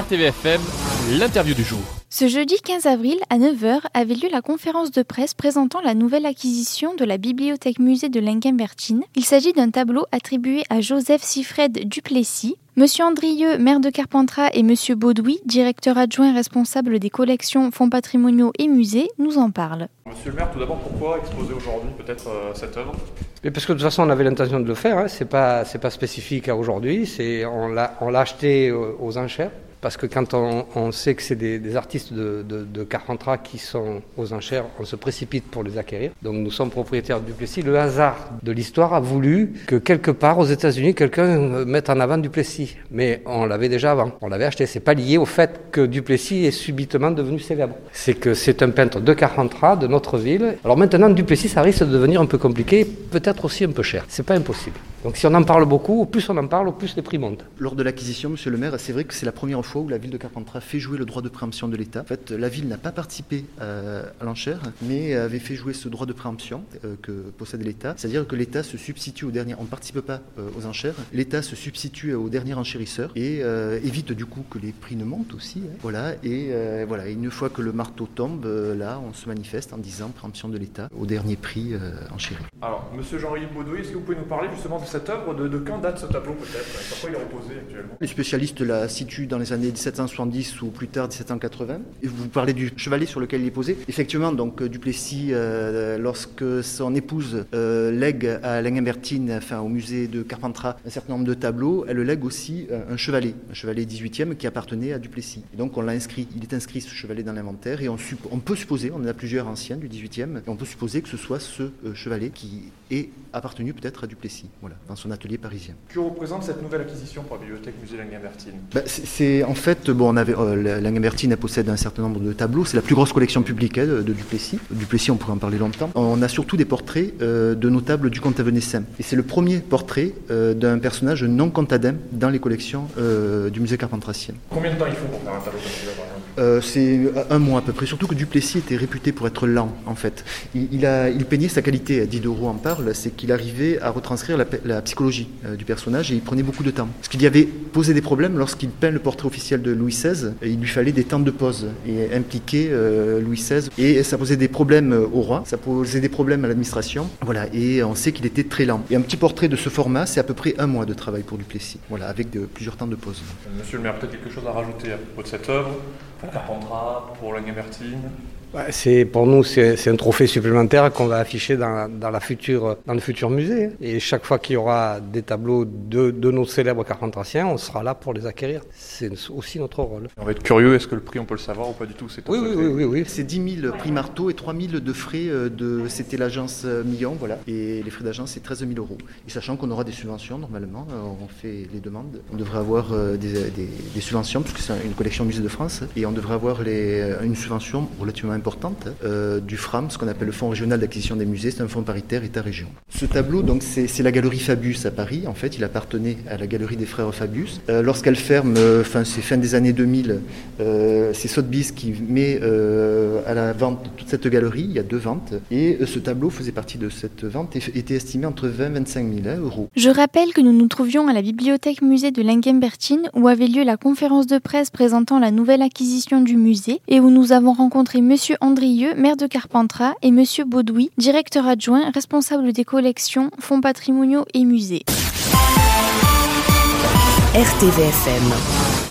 RTVFM, l'interview du jour. Ce jeudi 15 avril à 9h avait lieu la conférence de presse présentant la nouvelle acquisition de la bibliothèque-musée de Linguembert-Chine. Il s'agit d'un tableau attribué à Joseph Siffred Duplessis. Monsieur Andrieux, maire de Carpentras, et Monsieur Baudouis, directeur adjoint responsable des collections, fonds patrimoniaux et musées, nous en parlent. Monsieur le maire, tout d'abord, pourquoi exposer aujourd'hui peut-être cette œuvre ? Mais parce que de toute façon, on avait l'intention de le faire. Hein. C'est pas spécifique à aujourd'hui. On l'a acheté aux enchères. Parce que quand on sait que c'est des artistes de Carpentras qui sont aux enchères, on se précipite pour les acquérir. Donc nous sommes propriétaires de Duplessis. Le hasard de l'histoire a voulu que quelque part aux États-Unis, quelqu'un mette en avant Duplessis. Mais on l'avait déjà avant. On l'avait acheté. C'est pas lié au fait que Duplessis est subitement devenu célèbre. C'est que c'est un peintre de Carpentras, de notre ville. Alors maintenant, Duplessis, ça risque de devenir un peu compliqué, peut-être aussi un peu cher. C'est pas impossible. Donc si on en parle beaucoup, au plus on en parle, au plus les prix montent. Lors de l'acquisition, monsieur le maire, c'est vrai que c'est la première fois où la ville de Carpentras fait jouer le droit de préemption de l'État. En fait, la ville n'a pas participé à l'enchère, mais avait fait jouer ce droit de préemption que possède l'État. C'est-à-dire que l'État se substitue au dernier. On ne participe pas aux enchères. L'État se substitue au dernier enchérisseur et évite du coup que les prix ne montent aussi. Hein. Voilà. Et une fois que le marteau tombe, là, on se manifeste en disant préemption de l'État au dernier prix enchéri. Alors, monsieur Jean-Yves Baudouis, est-ce que vous pouvez nous parler justement de cette œuvre, de quand date ce tableau peut-être ? Pourquoi il est reposé actuellement ? Les spécialistes la situent dans les années 1770 ou plus tard 1780. Et vous parlez du chevalet sur lequel il est posé. Effectivement, donc Duplessis, lorsque son épouse lègue à Linguembert-Chine, au musée de Carpentras, un certain nombre de tableaux, elle lègue aussi un chevalet 18e qui appartenait à Duplessis. Et donc on l'a inscrit, il est inscrit ce chevalet dans l'inventaire et on peut supposer, on en a plusieurs anciens du 18e, et on peut supposer que ce soit ce chevalet qui est appartenu peut-être à Duplessis, voilà, dans son atelier parisien. Que représente cette nouvelle acquisition pour la bibliothèque musée Linguembert-Chine ? C'est en fait, Linguembert-Chine possède un certain nombre de tableaux, c'est la plus grosse collection publique de Duplessis. Duplessis, on pourrait en parler longtemps. On a surtout des portraits de notables du comte Venessin. Et c'est le premier portrait d'un personnage non comtadin dans les collections du musée carpentrasien. Combien de temps il faut pour faire un tableau comme celui-là, par exemple ? C'est un mois à peu près, surtout que Duplessis était réputé pour être lent en fait. Il peignait sa qualité, Diderot en parle, c'est qu'il arrivait à retranscrire la psychologie du personnage et il prenait beaucoup de temps. Ce qui lui avait posé des problèmes lorsqu'il peint le portrait officiel de Louis XVI, il lui fallait des temps de pause et impliquer Louis XVI et ça posait des problèmes au roi, ça posait des problèmes à l'administration, voilà, et on sait qu'il était très lent. Et un petit portrait de ce format, c'est à peu près un mois de travail pour Duplessis, voilà, avec plusieurs temps de pause. Monsieur le maire, peut-être quelque chose à rajouter à propos de cette œuvre ? Pour Carpentras, pour Linguembert-Chine. Pour nous, c'est un trophée supplémentaire qu'on va afficher dans le futur musée. Et chaque fois qu'il y aura des tableaux de nos célèbres carpentrasiens, on sera là pour les acquérir. C'est aussi notre rôle. On va être curieux, est-ce que le prix, on peut le savoir ou pas du tout ? Oui. C'est 10 000 prix marteau et 3 000 de frais c'était l'agence Millon, voilà. Et les frais d'agence, c'est 13 000 €. Et sachant qu'on aura des subventions, normalement, on fait les demandes. On devrait avoir des subventions, puisque c'est une collection musée de France, et on devrait avoir une subvention relativement importante du FRAM, ce qu'on appelle le Fonds régional d'acquisition des musées, c'est un fonds paritaire État-région. Ce tableau, donc, c'est la galerie Fabius à Paris. En fait, il appartenait à la galerie des frères Fabius. Lorsqu'elle ferme, c'est fin des années 2000, c'est Sotheby's qui met à la vente toute cette galerie. Il y a 2 ventes. Et ce tableau faisait partie de cette vente et était estimé entre 20 et 25 000 €. Je rappelle que nous nous trouvions à la bibliothèque-musée de Linguembert-Chine où avait lieu la conférence de presse présentant la nouvelle acquisition du musée et où nous avons rencontré Monsieur Andrieux, maire de Carpentras, et Monsieur Baudouis, directeur adjoint responsable des collections, fonds patrimoniaux et musées. RTVFM.